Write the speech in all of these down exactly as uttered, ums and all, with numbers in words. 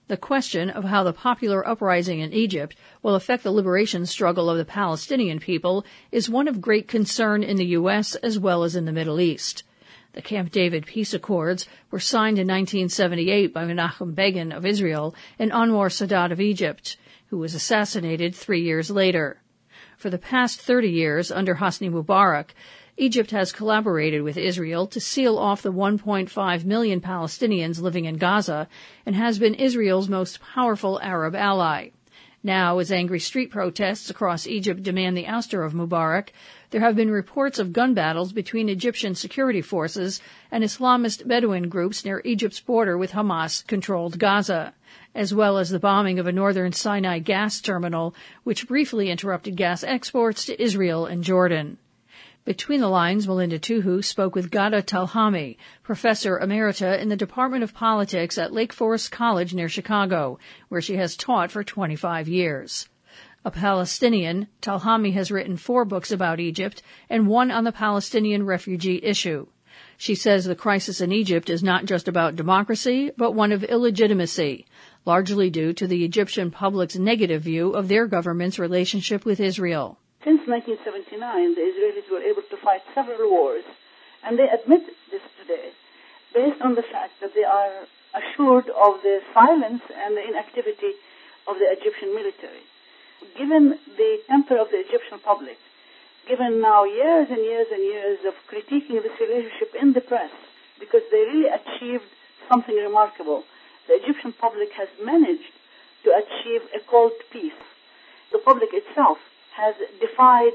The question of how the popular uprising in Egypt will affect the liberation struggle of the Palestinian people is one of great concern in the U S as well as in the Middle East. The Camp David peace accords were signed in nineteen seventy-eight by Menachem Begin of Israel and Anwar Sadat of Egypt, who was assassinated three years later. For the past thirty years, under Hosni Mubarak, Egypt has collaborated with Israel to seal off the one point five million Palestinians living in Gaza and has been Israel's most powerful Arab ally. Now, as angry street protests across Egypt demand the ouster of Mubarak, there have been reports of gun battles between Egyptian security forces and Islamist Bedouin groups near Egypt's border with Hamas-controlled Gaza, as well as the bombing of a northern Sinai gas terminal, which briefly interrupted gas exports to Israel and Jordan. Between the lines, Melinda Tuhu spoke with Ghada Talhami, professor emerita in the Department of Politics at Lake Forest College near Chicago, where she has taught for twenty-five years. A Palestinian, Talhami has written four books about Egypt and one on the Palestinian refugee issue. She says the crisis in Egypt is not just about democracy, but one of illegitimacy, largely due to the Egyptian public's negative view of their government's relationship with Israel. Since nineteen seventy-nine, the Israelis were able to fight several wars, and they admit this today, based on the fact that they are assured of the silence and the inactivity of the Egyptian military. Given the temper of the Egyptian public, given now years and years and years of critiquing this relationship in the press, because they really achieved something remarkable, the Egyptian public has managed to achieve a cold peace. The public itself has defied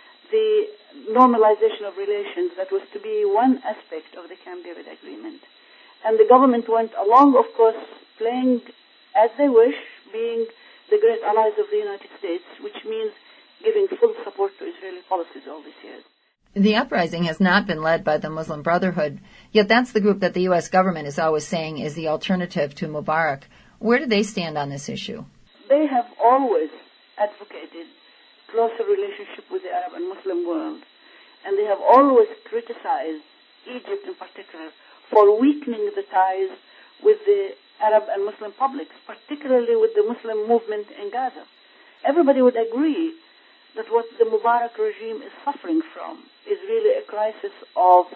the normalization of relations that was to be one aspect of the Camp David agreement. And the government went along, of course, playing as they wish, being the great allies of the United States, which means giving full support to Israeli policies all these years. The uprising has not been led by the Muslim Brotherhood, yet that's the group that the U S government is always saying is the alternative to Mubarak. Where do they stand on this issue? They have always advocated closer relationship with the Arab and Muslim world, and they have always criticized Egypt in particular for weakening the ties with the Arab and Muslim publics, particularly with the Muslim movement in Gaza. Everybody would agree that what the Mubarak regime is suffering from is really a crisis of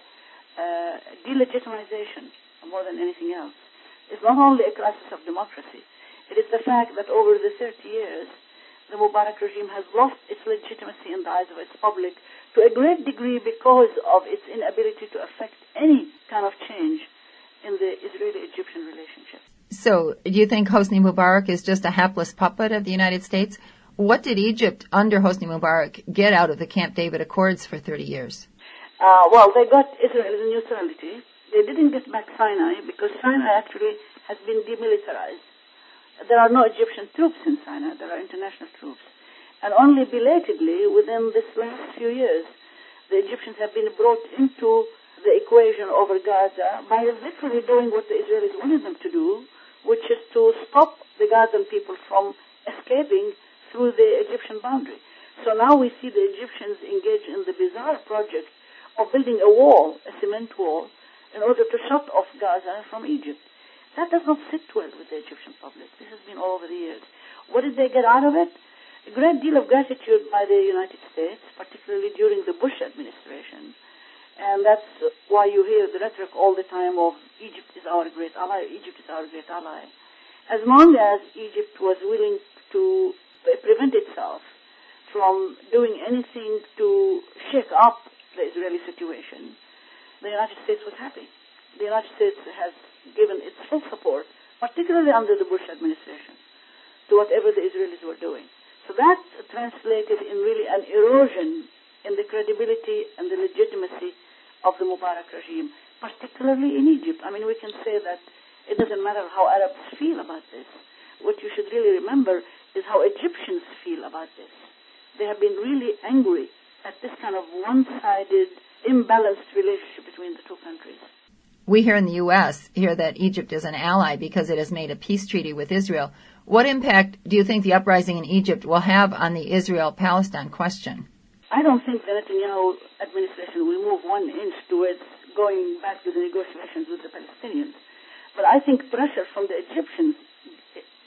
uh, delegitimization more than anything else. It's not only a crisis of democracy. It is the fact that over the thirty years, the Mubarak regime has lost its legitimacy in the eyes of its public to a great degree because of its inability to affect any kind of change in the Israeli-Egyptian relationship. So, do you think Hosni Mubarak is just a hapless puppet of the United States? What did Egypt, under Hosni Mubarak, get out of the Camp David Accords for thirty years? Uh, well, they got Israel's neutrality. They didn't get back Sinai because Sinai actually has been demilitarized. There are no Egyptian troops in Sinai. There are international troops. And only belatedly, within this last few years, the Egyptians have been brought into the equation over Gaza by literally doing what the Israelis wanted them to do, which is to stop the Gazan people from escaping through the Egyptian boundary. So now we see the Egyptians engage in the bizarre project of building a wall, a cement wall, in order to shut off Gaza from Egypt. That does not sit well with the Egyptian public. This has been all over the years. What did they get out of it? A great deal of gratitude by the United States, particularly during the Bush administration. And that's why you hear the rhetoric all the time of Egypt is our great ally, Egypt is our great ally. As long as Egypt was willing to prevent itself from doing anything to shake up the Israeli situation, the United States was happy. The United States has given its full support, particularly under the Bush administration, to whatever the Israelis were doing. So that translated in really an erosion in the credibility and the legitimacy of the Mubarak regime, particularly in Egypt. I mean, we can say that it doesn't matter how Arabs feel about this. What you should really remember is how Egyptians feel about this. They have been really angry at this kind of one-sided, imbalanced relationship between the two countries. We here in the U S hear that Egypt is an ally because it has made a peace treaty with Israel. What impact do you think the uprising in Egypt will have on the Israel-Palestine question? I don't think the Netanyahu administration will move one inch towards going back to the negotiations with the Palestinians. But I think pressure from the Egyptians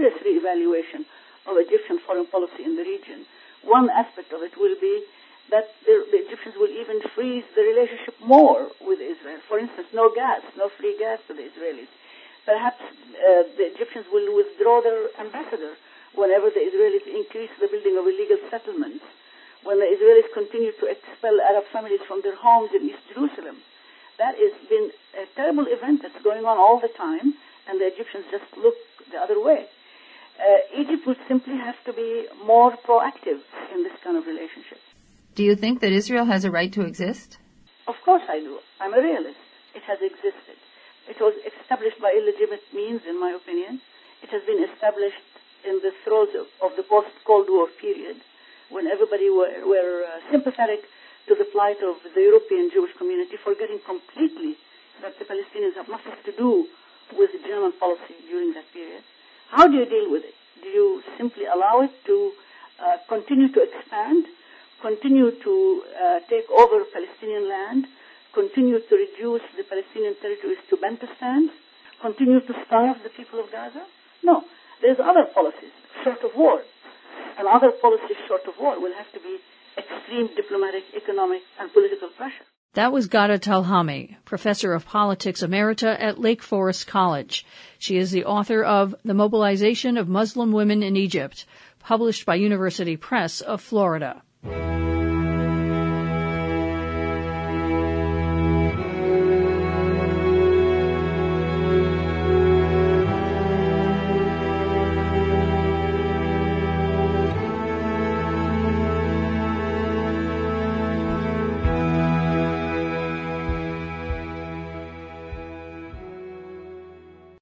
serious reevaluation of Egyptian foreign policy in the region. One aspect of it will be that the, the Egyptians will even freeze the relationship more with Israel. For instance, no gas, no free gas to the Israelis. Perhaps uh, the Egyptians will withdraw their ambassador whenever the Israelis increase the building of illegal settlements, when the Israelis continue to expel Arab families from their homes in East Jerusalem. That has been a terrible event that's going on all the time, and the Egyptians just look the other way. Uh, Egypt would simply have to be more proactive in this kind of relationship. Do you think that Israel has a right to exist? Of course I do. I'm a realist. It has existed. It was established by illegitimate means, in my opinion. It has been established in the throes of, of the post-Cold War period, when everybody were, were uh, sympathetic to the plight of the European Jewish community, forgetting completely that the Palestinians have nothing to do with German policy during that period. How do you deal with it? Do you simply allow it to uh, continue to expand, continue to uh, take over Palestinian land, continue to reduce the Palestinian territories to Bantustan, continue to starve the people of Gaza? No. There's other policies short of war. And other policies short of war will have to be extreme diplomatic, economic, and political pressure. That was Ghada Talhami, Professor of Politics Emerita at Lake Forest College. She is the author of The Mobilization of Muslim Women in Egypt, published by University Press of Florida.